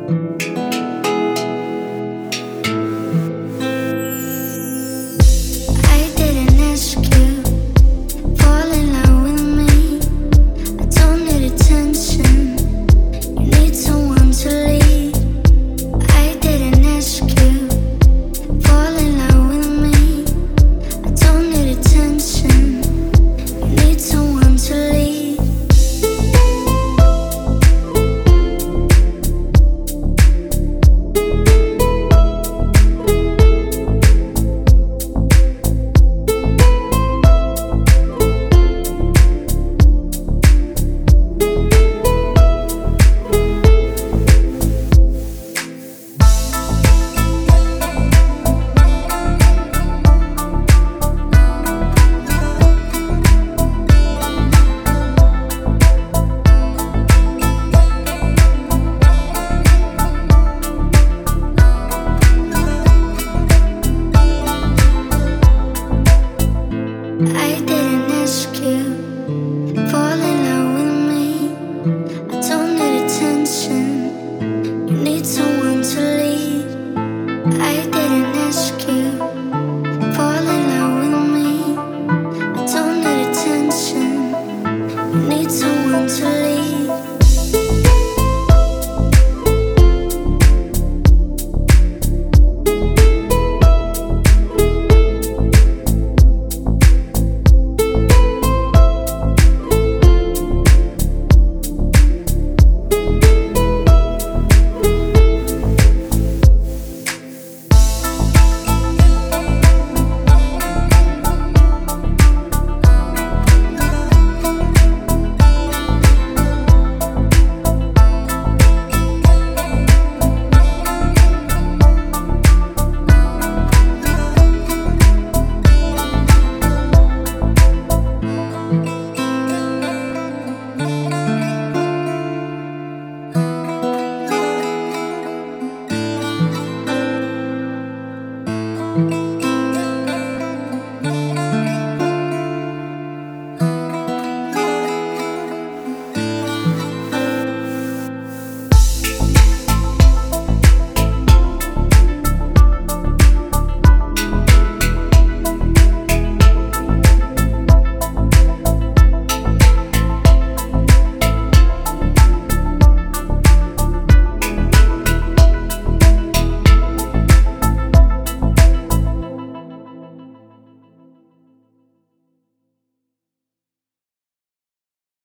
I didn't ask you, fall in love with me. I don't need attention, you need someone to lead. I didn't ask you, fall in love with me. I don't need attention, you need someone to lead. I didn't ask you, fall in love with me. I don't need attention, you need someone.